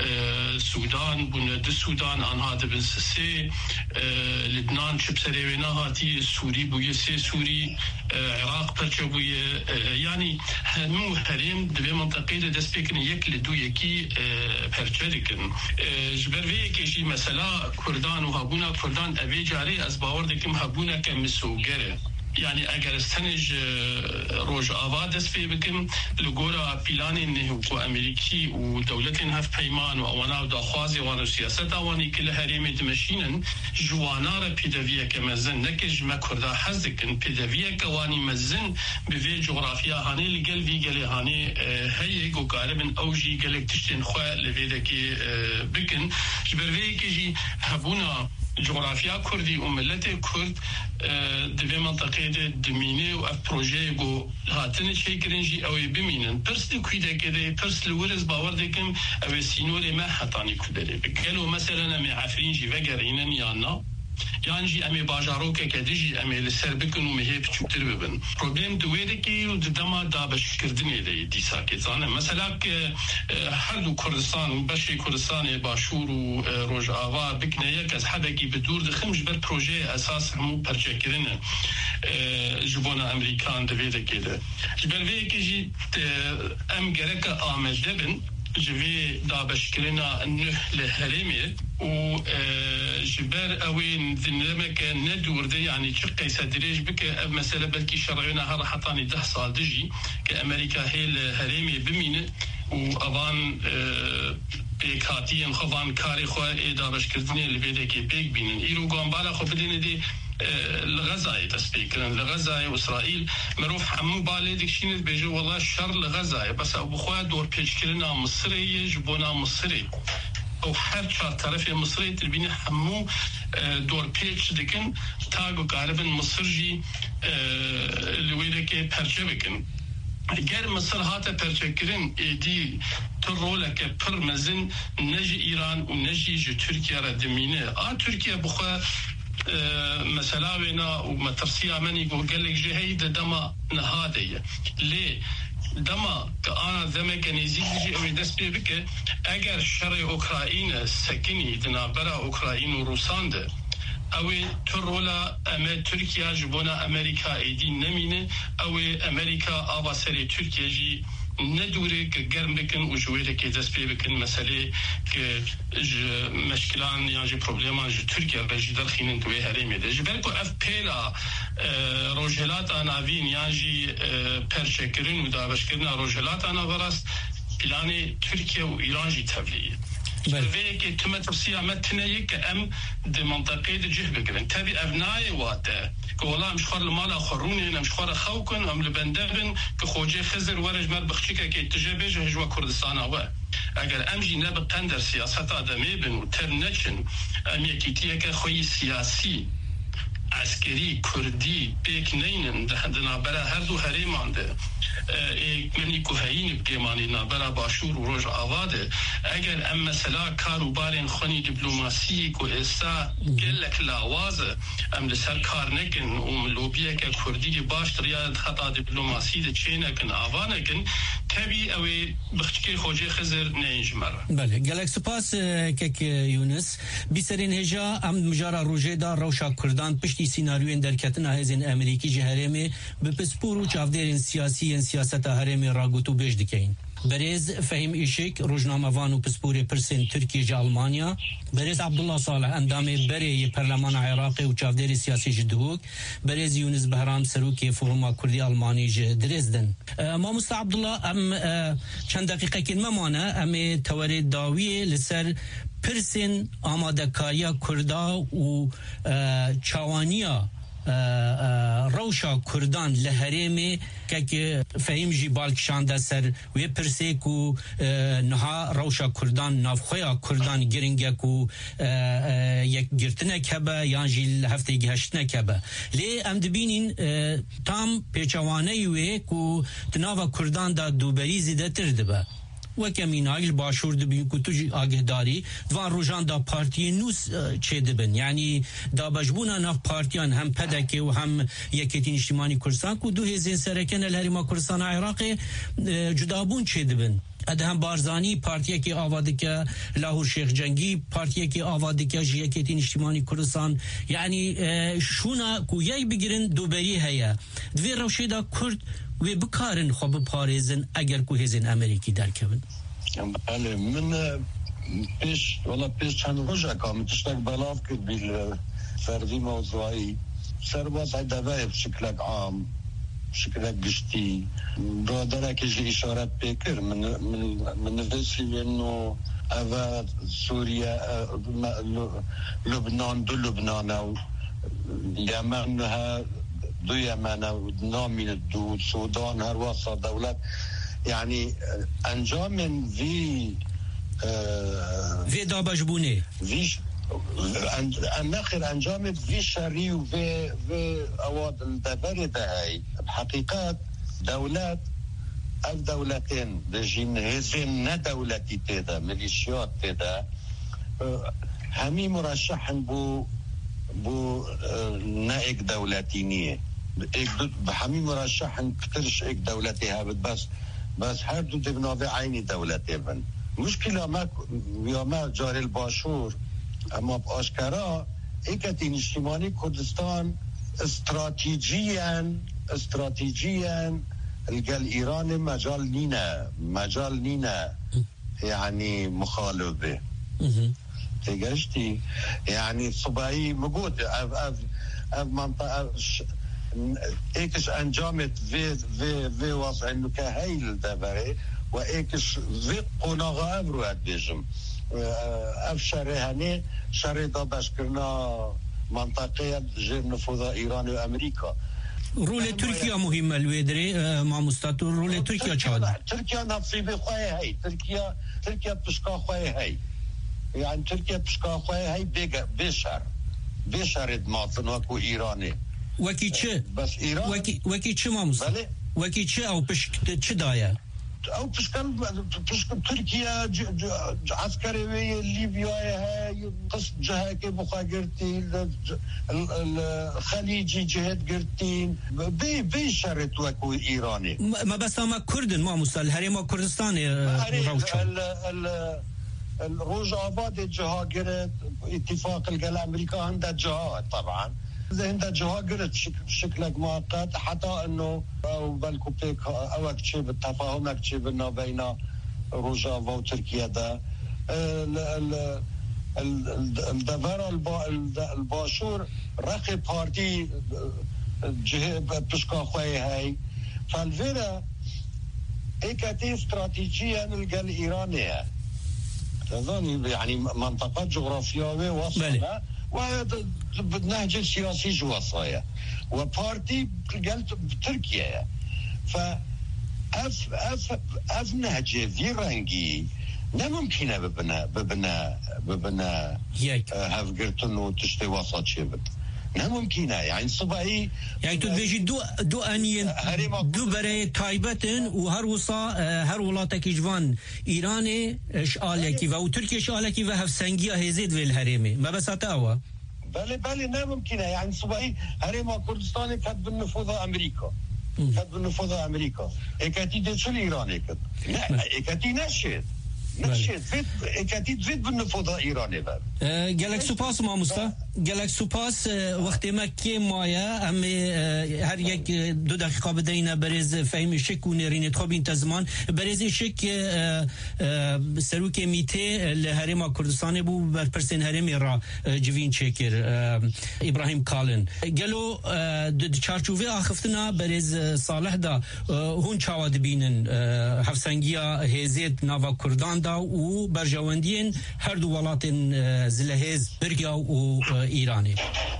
سودان بو ند سودان آنها دبن سه لبنان چپ سریوینا هاتی سوری بو یسی سوری عراق پرچ بو یعنی همو هریم دو منطقه دست بکن یک لدو یکی پرچکن جبروی کشی مثلا کردان و هبونا کردان اوی جاری از باور دکم هبونا که مسوگره يعني اگر استنج روج آباد است في بكم لغورا بلان انه کو امريكي ودولتين هف بيمان وانا داخوازي وانا سياسه واني كل هريم دمشينن جوانا بيدافيا كمزن نكج ما كردا حزكن بيدافيا كواني مزن بفي جغرافيا هاني لقل في قال هاني هي جو غالبا اوجي قالك تشتين خو لفيدكي بكن جبرفي كيجي هبونا جغرافيا كردي وملتي كرد دبي منطقه دمينه و بروجي جو هاتن شي كرنجي او بمينن برس كويدا كده برس لورز باور دكم او سينوري ما حطاني كبري قالوا مثلا مع عفرينجي فقرينن يانا يعني امي باجاروكه كدجي امي لسر بكن ومهي بتشتر ببن بروبلم دويدكي ودما دابش كردني دي دي ساكت انا مثلا حردو كردستان بشي كردستان باشور وروج آوا بكنيه كز حبكي بدور دخمج بر بروجي اساس مو برجكرنا جبونا امريكان دويدكي ده جبرفيكي جي ام جرك عامل دبن جوي دابش كرنا انه لهريمي و جبر اوين ذنمك ندور دي يعني شقي سدريج بك مساله بلكي شرعنا هر حطاني ده صال دجي كامريكا هي الهريمي بمين وابان بيك هاتين خوان كاري خو دابش كردني اللي بيدك بيك بين ايرو غامبالا خو بدين دي الغزاي تسبيكرن لغزاي واسرائيل مروف حمو بالي ديكشين بيجو والله شر لغزاي بس ابو خويا دور بيشكلنا مصري يجبونا مصري او هر چهار طرف مصري تربيني حمو دور بيش دكن تاغو غالبا مصرجي اللي ويدكي پرچبكن اگر مصر هاته پرچکرین ایدی تو رولک پر مزن نجی ایران و نجی جو ترکیه را دمینه آ ترکیه بخوا مثلا وینا و مترسیا منی گو گلک جهی دما نهادیه لی دما که آن دمه که نزدیک جی اوی دست پی بکه اگر شر اوکراین سکنی دنابرا اوکراین و روسان ده اوی ترولا اما ترکیه جبونا امریکا ایدی نمینه اوی امریکا آوا سری ترکیه جی ندوره که گرم بکن و جویره که دست پی بکن مسئله که مشکلان یا جی پروبلیمان جی ترکیه و جی درخینن توی هرمی ده جبر که اف پیلا روجهلات آناوین یا جی پرچکرین و دابشکرین روجهلات آناوراست پلان ترکیه و ایران جی تبلیه وی که تم تفسیر متنی که ام د منطقه د جه بگرن تبی ابنای واته که والله مشخور المال آخرونی نمشخور خوکن ام لبندبن که خوجه خزر ورج مر بخچیکه که تجربه جه جوا کردستان آوه اگر ام جی نب قندر سیاست آدمی بن و تر نچن ام یکیتیه که خوی سیاسی عسکری کردی بیک نینن دهندنا برا هر دو هریمان ده ایک منی کوهین بگیمانی برا باشور و روش آواده اگر ام مثلا کاروبارین خونی دیپلوماسی کو استا گلک لاوازه ام لسر کار نکن و لوبیه که کردی باش ریاد خطا دیپلوماسی ده چه نکن آوا نکن تبی اوی بخچکی خوجه خزر نینج مره بله گلک سپاس که یونس بیسرین هجا ام مجارا روژه دا روشا کردان پشتی سیناریوین درکتن هزین امریکی جهرمی به پسپور و چافدرین سیاسی سیاست هرمی راگوتو بیش دکین برز فهم ایشک روزنامه وانو پسپور پرسین ترکیه جا آلمانیا برز عبدالله صالح اندام بری پرلمان عراقی و چافدری سیاسی جدهوک برز یونس بهرام سروکی فورما کردی آلمانی جه درزدن ما مست عبدالله ام چند دقیقه کن ممانه ام تورید داوی لسر پرسین آماده کاریا کردا و چاوانیا روشا کردان لهرمی که فهم جی بالکشانده سر و پرسه کو نها روشا کردان نافخویا کردان گرنگه کو یک گرتنه کبه یا جی هفته گهشتنه کبه لی ام دبینین تام پیچوانه وی کو تناوا کردان دا دوبری زیده ترده به و کمین آگل باشور دبین که توی آگه داری دوان روژان دا پارتی نوس چه دبن یعنی دا بجبونا ناف پارتیان هم پدکه و هم یکیتین اجتماعی کردستان که دو هزین سرکن الهریما کردستان عراق جدابون چه دبن ادهم بارزانی پارتیه که آواده که لاهور شیخ جنگی پارتیه که آواده که یکیتین اجتماعی کردستان یعنی شونا که یای بگیرن دوبری هیا دوی روشه دا کرد و بکارن خوب پارێزن اگر کو هێزن ئەمریکی دەرکەون بله من پیش ولا پیش چند روز اکام تشتاق بلاف کرد بیل فردی موضوعی سرباز های دوه بشکلک عام بشکلک گشتی برادره که جی اشارت بکر من من من نفسی انه اوه سوریا لبنان دو لبنان و یمن ها دو یمن و نامین دو سودان هر واسه دولت یعنی انجام وی وی دابجبونه وی نخیر انجام وی شری و وی وی اواد الدبر دهی بحقیقت دولت او دولتين دجين هزين ندولتي تيدا ميليشيات تيدا همي مرشحن بو بو نائك دولتينية همي مرشحن كترش ايك دولتي هابت بس بس هر دو دبناوي عيني دولتي بن مشكلة ما يوما جاري الباشور اما باشكرا ايكتين اجتماعي كردستان استراتيجيا استراتيجيا الجال إيران مجال نينا مجال نينا يعني مخالفة تيجاشتي يعني صباعي موجود أف أف أف منطقة إيكش أنجامت في في في وضع إنه كهيل دبري وإيكش في قناغة أمروات بيجم أف شريهاني شري دابش كرنا منطقة غير نفوذ إيران وأمريكا رول تركيا مهمة الويدري مع مستطور رول تركيا چاده تركيا نصيب خواه هاي تركيا تركيا بشكا خواه هاي يعني تركيا بشكا خواه هاي بشر بشر ادماطن وكو إيراني وكي چه بس إيران وكي وكي چه ما مستطور وكي چه او بشك چه دايا او پشکن پشکن ترکیه عسکری وی لیبیا هاي قصد جهه که بخاگرتی الخليجي جهد گرتين بي بي شرط وكو ايراني ما بس ما كردن ما مستل هرم كردستان الروجابات الجهه قرت اتفاق القل امريكا عندها جهات طبعا عندها جهه قرت شكلك مؤقت حتى انه او بالكو بيك او اكتشف التفاهم اكتشف انه بين روجافا وتركيا ده الدفار الباشور رقي بارتي جهه بشكا خوي هاي فالفيرا ايكاتي استراتيجيا نلقى الايرانيه تظني يعني منطقه جغرافياويه وسطها وبالنهج السياسي جواصايا وبارتي قالت بتركيا ف اف اف اف نهج فيرانجي لا ممكن ببنا ببنا ببنا هاف قرتن وتشتي وسط شبت لا ممكن يعني صباحي يعني تبيجي دو دو انين دو بري تايبتن وهر وصا هر ولاتك جوان ايراني اشالكي و تركيا اشالكي و هف سنگيا هزيد في الهرمي ما بس تاوا بله بله لا ممكن يعني صباحي هرم كردستان كانت بالنفوذ امريكا كانت بالنفوذ امريكا اكاتي دشل ايراني كده لا اكاتي نشد نشد فيت اكاتي فيت بالنفوذ ايراني بقى گلک سپاس ما مستا گلک سپاس وقتی ما که مایا ام هر یک دو دقیقه بدینا برز فهم شک و نرین تخابین تزمان برز شک سروک میته لهرم کردستان بو بر پرسن هرم را جوین چکر ابراهیم کالن گلو د چارچوبه اخفتنا برز صالح دا هون چاواد بینن هفسنگیا هزیت ناوا کردان دا و برجواندین هر دو ولاتن زلهز برگا و ایرانی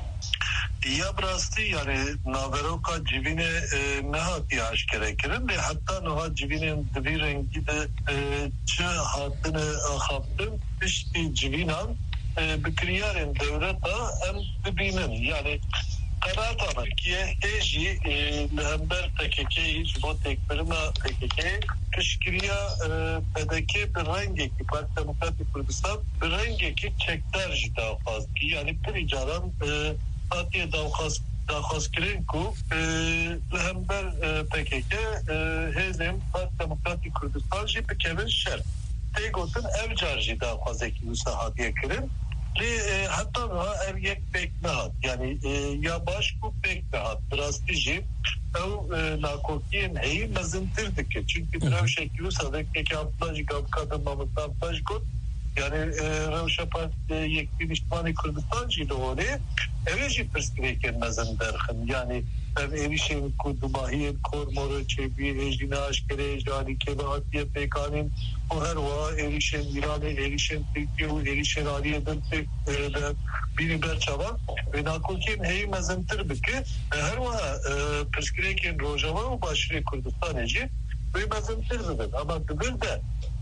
یا براستی یعنی ناوروکا جیوین نهاتی آشکره کرن به حتی نها جیوین دوی رنگی ده چه حاطن خاطن پشتی جیوینان بکریارن دولتا هم ببینن یعنی قرار دارن که هجی لهمبر تککی جبا تکبرنا تککی کشکریا بدکی به رنگی که پارت دموکراتی کردستان به رنگی که چکتر جدا خواست کی یعنی پری جاران آتی داخواست داخواست کرن کو لهمبر تککی هزم پارت دموکراتی کردستان جی بکمن شر تیگوتن او جار جدا خواست کی مساحاتیه کرن لی حتی اv یک pek nahat yani ya baş bu pek nahat drastici او nakokiyen heyi mezintirdik çünkü bir şekilde sadece ki aptaj gavkada mamutaptaj got yani revşapat yektin işmani Kürdistan cidoğunu eveci perspektifen mezinderxin yani evişin kudumahiyen kormoru çebi ejina aşkere jani kebahatiye pekanin o her va erişen İran'ı erişen Türkiye erişen Aliye'den biri berçava ve nakokiyen heyi mezintir biki her va perspektifen rojava ve başarı Kürdistan eci ve mezintir dedim ama bir de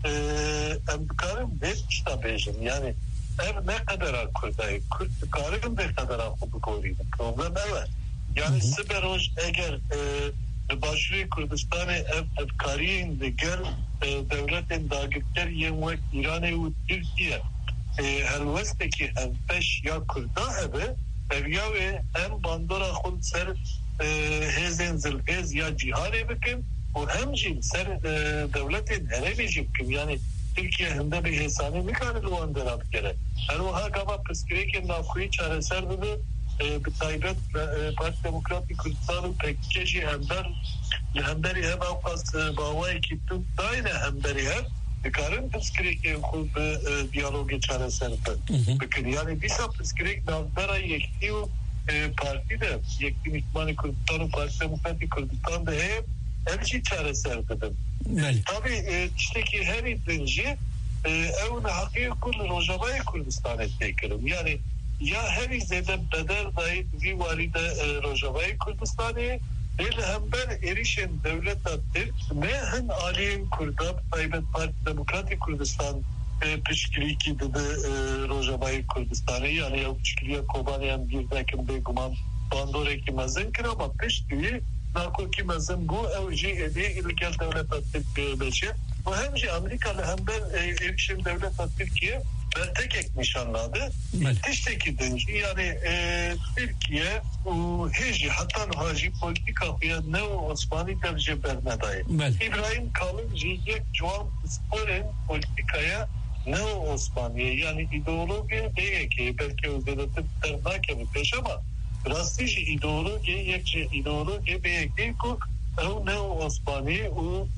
emkarım ve iştabejim yani ev ne kadar Kürt'ayı Kürt karım ne kadar akıllı koyuydu problem evet yani siberoj eğer başarı Kürdistan'ı ev evkariyin de gel devletin dağıtlar yemek İran'ı ve Türkiye helvesteki ev beş ya Kürt'a evi ev ya ve hem bandora khud ser hezen zilhez ya cihare bikim و همچنین سر دولت هرمی که یعنی ترکیه هنده به حسانی میکنه لوان درام کرده هر وها کما پسکری که نافخوی چاره سر بده به تایبت پارت دموکراتی کردستان و پکیجی همبر همبری هم اوقاس باوایی که تو داینه همبری هم بکارن پسکری که خود به دیالوگ چاره سر بکنی یعنی بیسا پسکری که نافبره یکی و پارتی ده یکی میکمان کردستان و پارت دموکراتی کردستان ده هم evci çareser dedim. Tabii işte ki her idinci evne hakiyi kul Rojava'yı Kürdistan ettikirim. Yani ya her izlede bedel dahi bir varide Rojava'yı Kürdistan'ı değil hem ben erişen devlet attır ne hem aliyen Kürda Tayyip Parti Demokratik Kürdistan pişkiriki dedi Rojava'yı Kürdistan'ı yani ya pişkiriye Kobaniyen bir dakim beguman bandoreki mezenkir ama pişkiri ناكو كما زنبو أو جي إدي اللي كان دولة تركيا وهم جي أمريكا لهمبر إكشن دولة تركيا تكك نشانladı. Tişteki denci yani e, Türkiye o heci hatta haji politika ya ne Osmanlı derece bernadayı. İbrahim Kalın jiyek Juan Spor'un politikaya ne Osmanlı yani ideoloji değil ki belki özellikle ternake bir peş ama rastici ideoloji yekçe ideoloji belki ki o ne Osmanlı o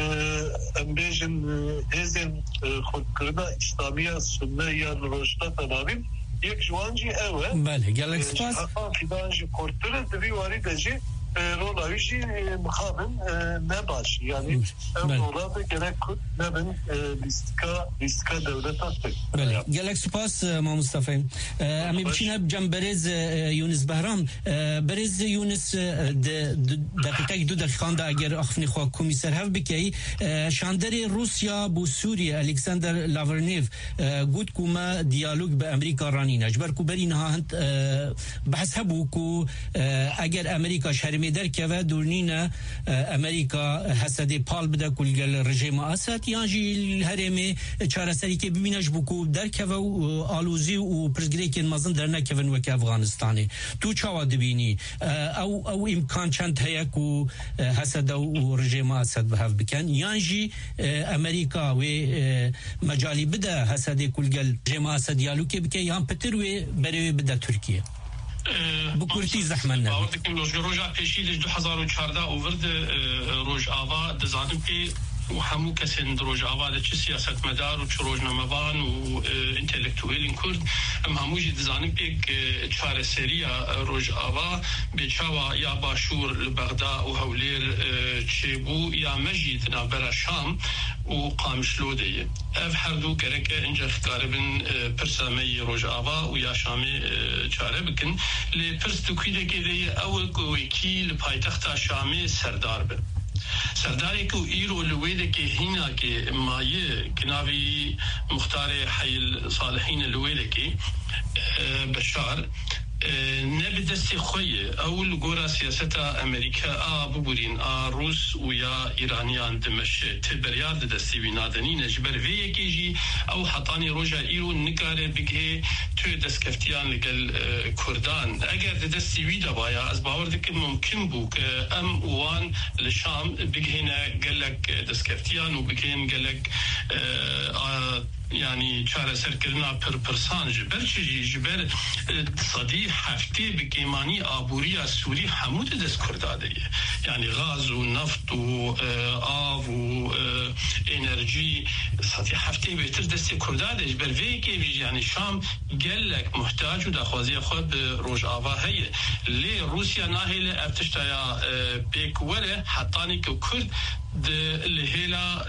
امبیجن هزین خودکردن اسلامی سنت یا روشنا تمامیم یک جوانجی اوه بله گلک سپاس حقا فیدانجی کورتره دوی واری دجی رولایشی مخابن نباش یعنی اولاد gerek kut nebin listka listka devlet attık. بله گلک سپاس ما مصطفی امی بچینه جنب برز یونس بهرام برز یونس دقیقه دو دقیقان دا اگر اخفنی خواه کمیسر هف بکی شاندر روسیا بو سوریه الکساندر لاورنیف گود کوما دیالوگ به امریکا رانین اجبر کو برین ها هند بحث هبو کو اگر امریکا شرمی در که و دورنین امریکا حسد پال بده کل گل رژیم اسد یانجی الهرمی چاره سری که ببینش بو در که و آلوزی و پرزگری که مازن در نکون وک افغانستانی تو چاوا دبینی او او امکان چند هیا کو حسد و رژیم اسد به هف بکن یانجی امریکا و مجالی بده حسد کل گل رژیم اسد دیالوگ که بکن یان پتر و بره بده ترکیه بکورتی زحمت نه باور دکیم روز روزا پیشی لج دو هزار و چهارده اوورد روز آوا دزانم که و همو کسین روز آوا چه سیاست مدار و چه روزنامه‌وان و انتلکتوئلین کرد ام هموجی دزانم که چهار سریا روز آوا به چاوا یا باشور لبغداد و هولیر چه بو یا مجید نابرا شام و قامشلوده اف هر دو کرک اینجا خکاربن پرسامی روز آوا و یا شامی چاره بکن لی پرس دکیده که دی اول کویکی لپایتخت شامی سردار بر سرداری کو ایرو لویده که هینا که مایه کناوی مختار حیل صالحین لویده که بشار نبي دستي خويه اول غورا سياستا امريكا ا ببورين ا روس ويا ايرانيان دمش تبريار دستي بينادني نجبر في كيجي او حطاني روجا ايرو نكاره بكه تو دسكفتيان لقل كردان اگر دستي ويدا بايا از باور دك ممكن بو ام وان لشام بكهنا قالك دسكفتيان وبكين قالك يعني چاره سرکردنا پر پرسان جبر چی جبر صدی هفته بکیمانی آبوریا سوری حمود دست کرداده يعني غاز و نفط و آب و انرژی صدی هفته بهتر دست کرداده جبر وی که يعني شام گلک محتاج و دخوازی خود روز آوا هی لی روسیا ناهل افتشتایا بیک وله حتانی که کرد لهلا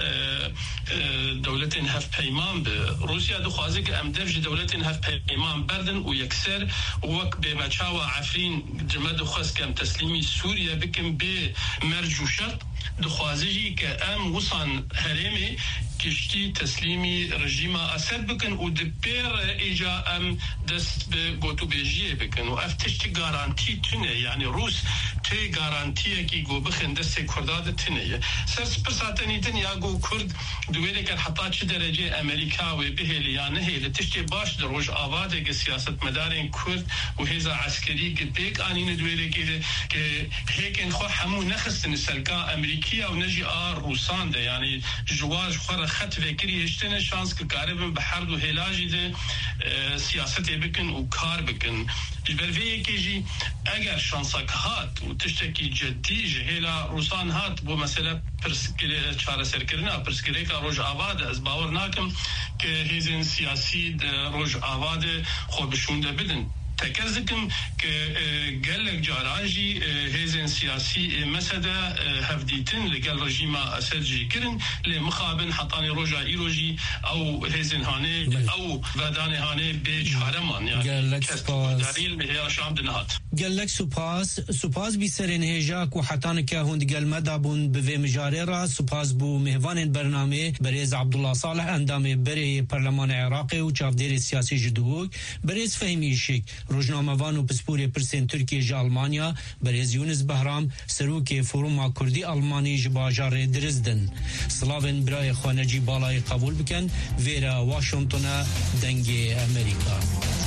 دولتين هف بيمان بروسيا دخوازي ام دفج دولتين هف بيمان بردن ويكسر وك بمچاوا عفرين جمد خاص كم تسليمي سوريا بكم بمرجو شرط دخوازي كام وصن هرمي كشتي تسليمي رجيم اسد بكن ودبير اجا ام دست بغوتو بيجي بكن وافتشتي غارانتي تنه يعني روس تي غارانتي كي جو بخن دست كرداد تنه سرس بساتني تن ياغو كرد دويله كان حطات شي درجه امريكا وبهلي يعني هي تشتي باش دروج آباد سياسه مدارين كرد وهذا عسكري قديك اني دويله كي هيك خو حمو نخستن سلكا امريكيه ونجي ار روسان ده يعني جواج خره خط فکری اشتنه شانس که کاربن به هر دو هلاجی ده سیاست بکن و کار بکن جبروی که جی اگر شانسک هات و تشتکی جدی جهلا روسان هات بو مثلا پرسکری چاره سرکرنا پرسکری که روز آواده از باور ناکم که هیزن سیاسی روز آواده خود بشونده بدن تكزكم قالك جاراجي هيزن سياسي مسدا هفديتن لقال رجيما اسدجي كرن لمخابن حطاني روجا ايروجي او هيزن هاني او بداني هاني بشارمان يعني دليل مهيا شام دنهات قال لك سوباس سوباس بيسرن هيجاك وحطان كهوند قال مدابون بفي مجاريرا سوباس بو مهوان البرنامج بريز عبد الله صالح اندام بري برلمان عراقي وشاف دير السياسي جدوك بريز فهمي شيك روزنامه‌وان و پسپوری پرسین ترکیه ج آلمانیا برز یونس بهرام سروک فروما کردی آلمانی ج باجار درزدن سلاون برای خانجی بالای قبول بکن ویرا واشنطن دنگ امریکا